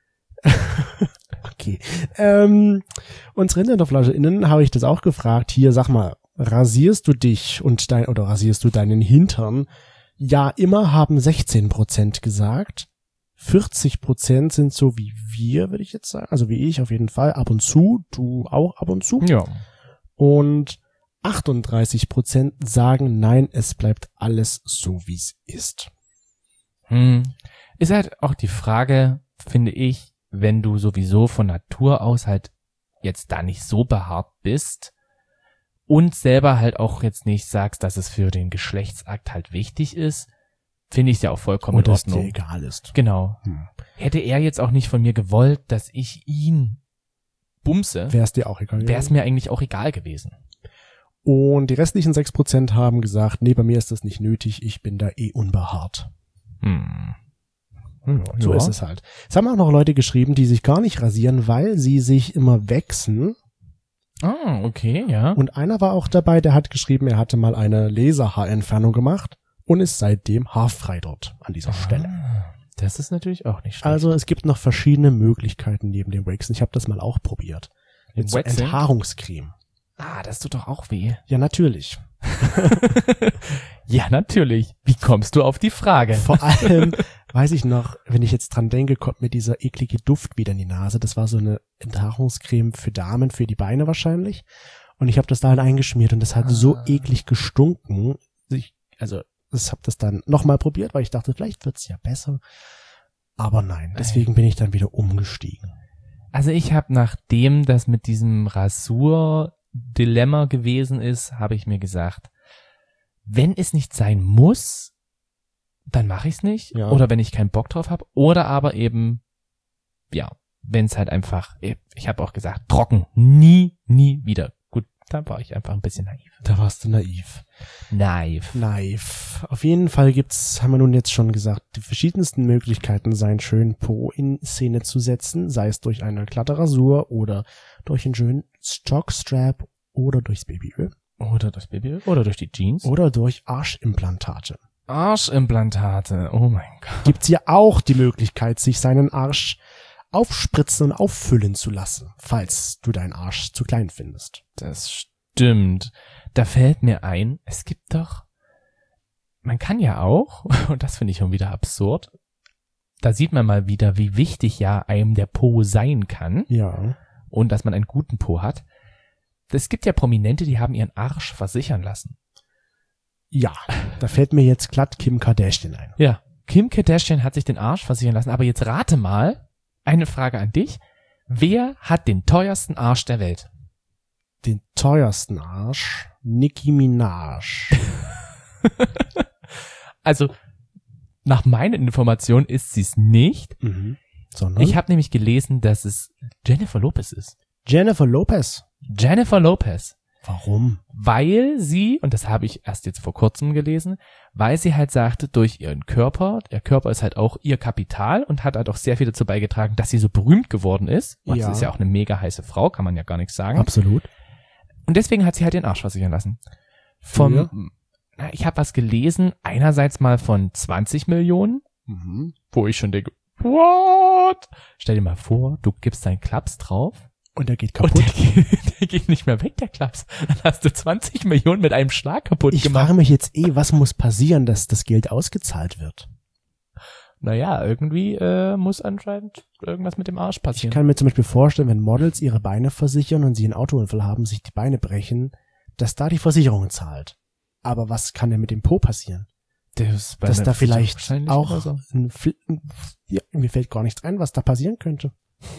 Okay. Unsere HinterflascheInnen habe ich das auch gefragt. Hier, sag mal, rasierst du dich oder rasierst du deinen Hintern? Ja, immer haben 16% gesagt. 40% sind so wie wir, würde ich jetzt sagen. Also wie ich auf jeden Fall. Ab und zu. Du auch ab und zu.
Ja.
Und 38% sagen, nein, es bleibt alles so, wie es ist.
Ist halt auch die Frage, finde ich, wenn du sowieso von Natur aus halt jetzt da nicht so behaart bist und selber halt auch jetzt nicht sagst, dass es für den Geschlechtsakt halt wichtig ist, finde ich es ja auch vollkommen in Ordnung.
Oder es dir egal ist.
Genau. Hätte er jetzt auch nicht von mir gewollt, dass ich ihn bumse,
Wäre es dir auch egal.
wäre es mir eigentlich auch egal gewesen.
Und die restlichen 6% haben gesagt, nee, bei mir ist das nicht nötig, ich bin da unbehaart. So ist es halt. Es haben auch noch Leute geschrieben, die sich gar nicht rasieren, weil sie sich immer wechseln.
Ah, okay, ja.
Und einer war auch dabei, der hat geschrieben, er hatte mal eine Laserhaarentfernung gemacht und ist seitdem haarfrei dort an dieser Stelle.
Das ist natürlich auch nicht schlecht.
Also es gibt noch verschiedene Möglichkeiten neben dem Waxen. Ich habe das mal auch probiert. Mit so
Waxing?
Enthaarungscreme.
Das tut doch auch weh.
Ja, natürlich.
Ja, natürlich. Wie kommst du auf die Frage?
Vor allem, weiß ich noch, wenn ich jetzt dran denke, kommt mir dieser eklige Duft wieder in die Nase. Das war so eine Enthaarungscreme für Damen, für die Beine wahrscheinlich. Und ich habe das da halt eingeschmiert und das hat so eklig gestunken. Ich habe das dann nochmal probiert, weil ich dachte, vielleicht wird's ja besser. Aber nein, deswegen bin ich dann wieder umgestiegen.
Also ich habe, nachdem das mit diesem Rasur-Dilemma gewesen ist, habe ich mir gesagt, wenn es nicht sein muss, dann mache ich es nicht.
Ja.
Oder wenn ich keinen Bock drauf habe. Oder aber eben, ja, wenn es halt einfach, ich habe auch gesagt, trocken, nie wieder. Gut, da war ich einfach ein bisschen naiv.
Da warst du naiv.
Naiv.
Auf jeden Fall haben wir nun jetzt schon gesagt, die verschiedensten Möglichkeiten, seinen schönen Po in Szene zu setzen, sei es durch eine glatte Rasur oder durch einen schönen Stockstrap oder durchs Babyöl.
Oder durch Babyöl. Oder durch die Jeans.
Oder durch Arschimplantate.
Arschimplantate. Oh mein Gott.
Gibt's hier auch die Möglichkeit, sich seinen Arsch aufspritzen und auffüllen zu lassen, falls du deinen Arsch zu klein findest.
Das stimmt. Da fällt mir ein, es gibt doch, man kann ja auch, und das finde ich schon wieder absurd, da sieht man mal wieder, wie wichtig ja einem der Po sein kann.
Ja.
Und dass man einen guten Po hat. Es gibt ja Prominente, die haben ihren Arsch versichern lassen.
Ja, da fällt mir jetzt glatt Kim Kardashian ein.
Ja, Kim Kardashian hat sich den Arsch versichern lassen, aber jetzt rate mal, eine Frage an dich, wer hat den teuersten Arsch der Welt?
Den teuersten Arsch? Nicki Minaj.
Also, nach meinen Informationen ist sie es nicht.
Sondern?
Ich habe nämlich gelesen, dass es Jennifer Lopez ist.
Jennifer Lopez.
Jennifer Lopez.
Warum?
Weil sie, und das habe ich erst jetzt vor kurzem gelesen, weil sie halt sagte, durch ihren Körper, der Körper ist halt auch ihr Kapital und hat halt auch sehr viel dazu beigetragen, dass sie so berühmt geworden ist. Und
Ja.
sie ist ja auch eine mega heiße Frau, kann man ja gar nichts sagen.
Absolut.
Und deswegen hat sie halt den Arsch versichern lassen. Ich habe was gelesen, einerseits mal von 20 Millionen, wo ich schon denke, what? Stell dir mal vor, du gibst deinen Klaps drauf.
Und der geht
Und
kaputt.
der geht nicht mehr weg, der Klaps. Dann hast du 20 Millionen mit einem Schlag kaputt
Ich
gemacht.
frage mich jetzt was muss passieren, dass das Geld ausgezahlt wird?
Naja, irgendwie muss anscheinend irgendwas mit dem Arsch
Ich
passieren.
kann mir zum Beispiel vorstellen, wenn Models ihre Beine versichern und sie einen Autounfall haben, sich die Beine brechen, dass da die Versicherung zahlt. Aber was kann denn mit dem Po passieren?
Dass
Dass da vielleicht auch
oder so.
mir fällt gar nichts ein, was da passieren könnte.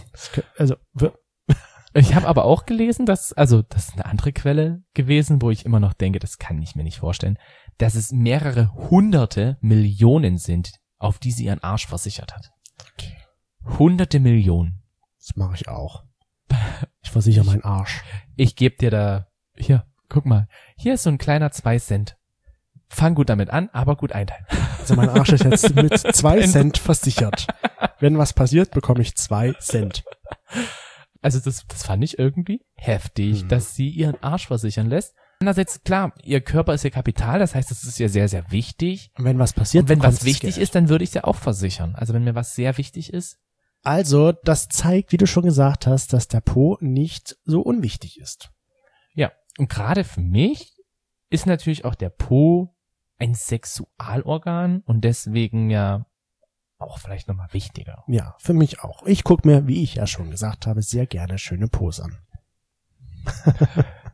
Ich habe aber auch gelesen, das ist eine andere Quelle gewesen, wo ich immer noch denke, das kann ich mir nicht vorstellen, dass es mehrere hunderte Millionen sind, auf die sie ihren Arsch versichert hat.
Okay.
Hunderte Millionen.
Das mache ich auch. Ich versichere meinen Arsch.
Ich gebe dir da, hier, guck mal, hier ist so ein kleiner 2 Cent. Fang gut damit an, aber gut einteilen.
Also mein Arsch ist jetzt mit 2 Cent versichert. Wenn was passiert, bekomme ich 2 Cent.
Also das fand ich irgendwie heftig, dass sie ihren Arsch versichern lässt. Andererseits, klar, ihr Körper ist ihr Kapital, das heißt, das ist ihr sehr, sehr wichtig.
Und wenn was passiert,
Und wenn
bekommst
was
du
wichtig
Geld.
ist, dann würde ich es ja auch versichern. Also wenn mir was sehr wichtig ist.
Also, das zeigt, wie du schon gesagt hast, dass der Po nicht so unwichtig ist.
Ja, und gerade für mich ist natürlich auch der Po ein Sexualorgan und deswegen ja auch vielleicht nochmal wichtiger.
Ja, für mich auch. Ich gucke mir, wie ich ja schon gesagt habe, sehr gerne schöne Pos an.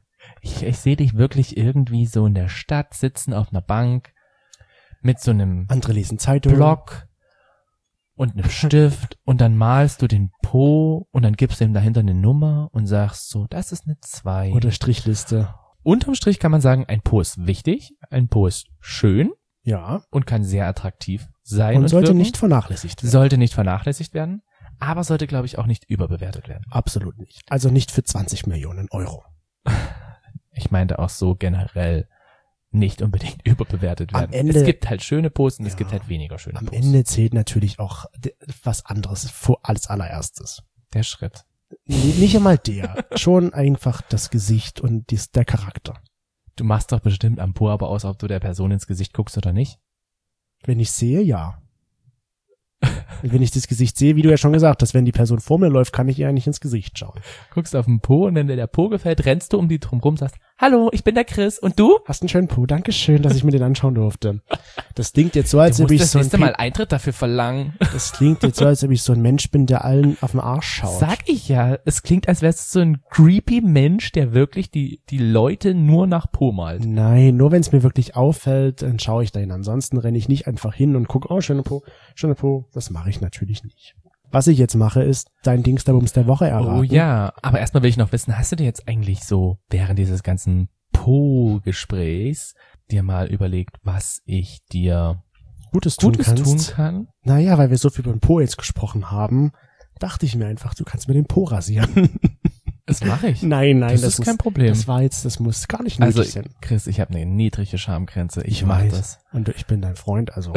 Ich sehe dich wirklich irgendwie so in der Stadt sitzen auf einer Bank mit so einem
Andere lesen Zeitung.
Block und einem Stift und dann malst du den Po und dann gibst du ihm dahinter eine Nummer und sagst so, das ist eine 2.
Oder Strichliste.
Unterm Strich kann man sagen, ein Po ist wichtig, ein Po ist schön
Ja.
und kann sehr attraktiv sein.
Und sollte
wirken.
nicht vernachlässigt werden.
Sollte nicht vernachlässigt werden, aber sollte, glaube ich, auch nicht überbewertet werden.
Absolut nicht. Also nicht für 20 Millionen Euro.
Ich meinte auch so generell nicht unbedingt überbewertet
Am
werden.
Ende-
Es gibt halt schöne Posts und es
Ja.
gibt halt weniger schöne
Am
Posts.
Ende zählt natürlich auch was anderes als allererstes.
Der Schritt.
Nicht einmal der. Schon einfach das Gesicht und der Charakter.
Du machst doch bestimmt am Po aber aus, ob du der Person ins Gesicht guckst oder nicht.
Wenn ich sehe, ja. Wenn ich das Gesicht sehe, wie du ja schon gesagt hast, wenn die Person vor mir läuft, kann ich ihr eigentlich ins Gesicht schauen.
Guckst auf den Po und wenn dir der Po gefällt, rennst du um die drum rum, sagst, hallo, ich bin der Chris und du?
Hast einen schönen Po. Dankeschön, dass ich mir den anschauen durfte. Das klingt jetzt so, als
Du
ob
musst
ich
das
so ein
nächste Mal Eintritt dafür verlangen.
Das klingt jetzt so, als ob ich so ein Mensch bin, der allen auf den Arsch schaut.
Sag ich ja. Es klingt, als wärst du so ein creepy Mensch, der wirklich die Leute nur nach Po malt.
Nein, nur wenn es mir wirklich auffällt, dann schaue ich dahin. Ansonsten renne ich nicht einfach hin und gucke, oh, schöne Po. Das mache ich natürlich nicht. Was ich jetzt mache, ist dein Dingsterbums der Woche erraten.
Oh ja, aber erstmal will ich noch wissen, hast du dir jetzt eigentlich so während dieses ganzen Po-Gesprächs dir mal überlegt, was ich dir
Gutes
tun
kannst?
kann?
Naja, weil wir so viel über den Po jetzt gesprochen haben, dachte ich mir einfach, du kannst mir den Po rasieren.
Das mache ich.
Nein,
das ist kein Problem.
Das muss gar nicht nötig
Also,
sein.
Chris, ich habe eine niedrige Schamgrenze. Ich
Ich
mache
weiß.
das.
Und ich bin dein Freund, also.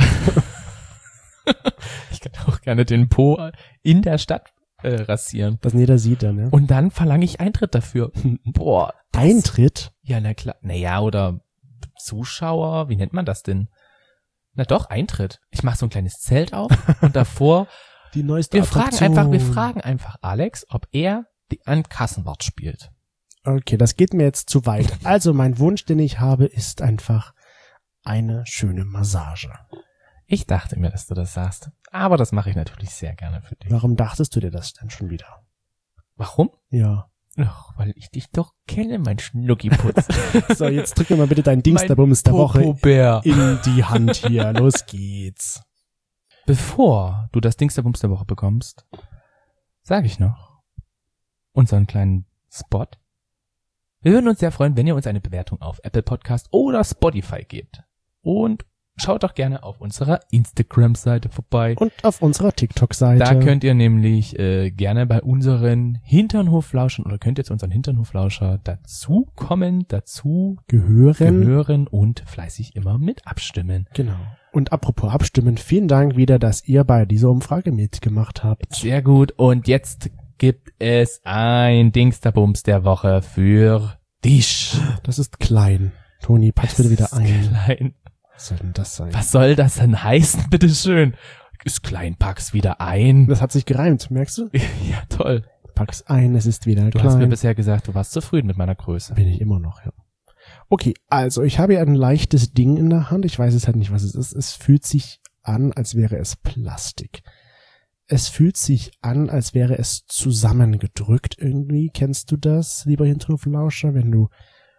Ich kann auch gerne den Po in der Stadt rasieren.
Was jeder sieht dann, ja.
Und dann verlange ich Eintritt dafür. Boah.
Eintritt?
Ja, na klar. Naja, oder Zuschauer, wie nennt man das denn? Na doch, Eintritt. Ich mache so ein kleines Zelt auf und davor,
Die neueste
wir
Attraktion.
fragen einfach Alex, ob er an Kassenwart spielt.
Okay, das geht mir jetzt zu weit. Also mein Wunsch, den ich habe, ist einfach eine schöne Massage.
Ich dachte mir, dass du das sagst. Aber das mache ich natürlich sehr gerne für dich.
Warum dachtest du dir das denn schon wieder?
Warum?
Ja.
Ach, weil ich dich doch kenne, mein Schnuckiputz.
So, jetzt drück mir mal bitte dein Dingsterbums der Woche
Popobär.
in die Hand hier. Los geht's.
Bevor du das Dingsterbums der Woche bekommst, sage ich noch unseren kleinen Spot. Wir würden uns sehr freuen, wenn ihr uns eine Bewertung auf Apple Podcast oder Spotify gebt. Und schaut doch gerne auf unserer Instagram-Seite vorbei.
Und auf unserer TikTok-Seite.
Da könnt ihr nämlich gerne bei unseren Hinternhoflauschern oder könnt ihr zu unseren Hinternhoflauscher dazukommen, dazu gehören und fleißig immer mit abstimmen.
Genau. Und apropos abstimmen, vielen Dank wieder, dass ihr bei dieser Umfrage mitgemacht habt.
Sehr gut. Und jetzt gibt es ein Dingsterbums der Woche für dich.
Das ist klein. Toni, pack's bitte wieder ein.
Klein.
Was soll denn das sein?
Was soll das denn heißen, bitteschön? Ist klein, pack's wieder ein.
Das hat sich gereimt, merkst du?
Ja, toll.
Pack's ein, es ist wieder
Du
klein.
hast mir bisher gesagt, du warst zufrieden mit meiner Größe.
Bin ich immer noch, ja. Okay, also ich habe hier ein leichtes Ding in der Hand. Ich weiß jetzt halt nicht, was es ist. Es fühlt sich an, als wäre es Plastik. Es fühlt sich an, als wäre es zusammengedrückt irgendwie. Kennst du das, lieber Hinterhoflauscher, wenn du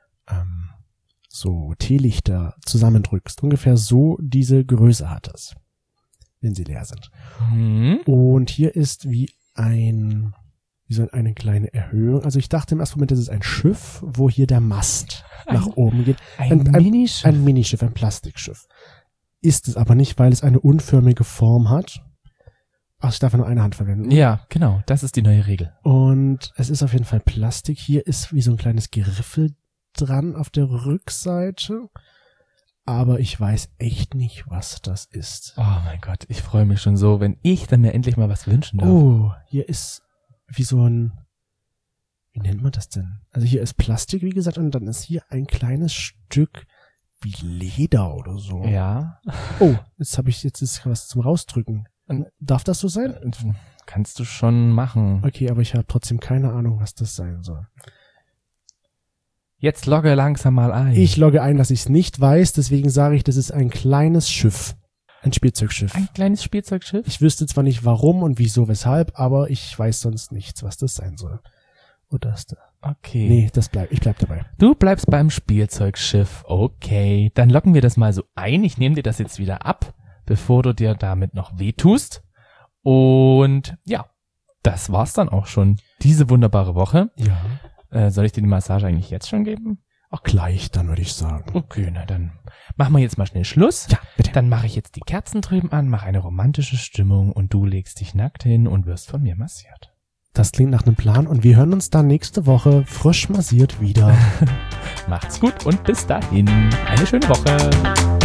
so Teelichter zusammendrückst? Ungefähr so diese Größe hat es, wenn sie leer sind. Und hier ist wie so eine kleine Erhöhung. Also ich dachte im ersten Moment, das ist ein Schiff, wo hier der Mast nach oben geht.
Ein Minischiff.
Ein Minischiff, ein Plastikschiff. Ist es aber nicht, weil es eine unförmige Form hat. Ach, ich darf nur eine Hand verwenden.
Ja, genau. Das ist die neue Regel.
Und es ist auf jeden Fall Plastik. Hier ist wie so ein kleines Geriffel dran auf der Rückseite. Aber ich weiß echt nicht, was das ist.
Oh mein Gott, ich freue mich schon so, wenn ich dann mir endlich mal was wünschen darf.
Oh, hier ist wie so ein, wie nennt man das denn? Also hier ist Plastik, wie gesagt, und dann ist hier ein kleines Stück wie Leder oder so.
Ja.
Oh, jetzt ist was zum Rausdrücken. Darf das so sein?
Kannst du schon machen.
Okay, aber ich habe trotzdem keine Ahnung, was das sein soll.
Jetzt logge langsam mal ein.
Ich logge ein, dass ich es nicht weiß, deswegen sage ich, das ist ein kleines Schiff. Ein Spielzeugschiff.
Ein kleines Spielzeugschiff?
Ich wüsste zwar nicht warum und wieso, weshalb, aber ich weiß sonst nichts, was das sein soll. Oder ist da?
Okay.
Nee, ich bleib dabei.
Du bleibst beim Spielzeugschiff. Okay, dann locken wir das mal so ein. Ich nehme dir das jetzt wieder ab, bevor du dir damit noch wehtust. Und ja, das war's dann auch schon. Diese wunderbare Woche.
Ja.
Soll ich dir die Massage eigentlich jetzt schon geben?
Auch gleich, dann würde ich sagen.
Okay, na dann machen wir jetzt mal schnell Schluss.
Ja, bitte.
Dann mache ich jetzt die Kerzen drüben an, mache eine romantische Stimmung und du legst dich nackt hin und wirst von mir massiert.
Das klingt nach einem Plan und wir hören uns dann nächste Woche frisch massiert wieder.
Macht's gut und bis dahin. Eine schöne Woche.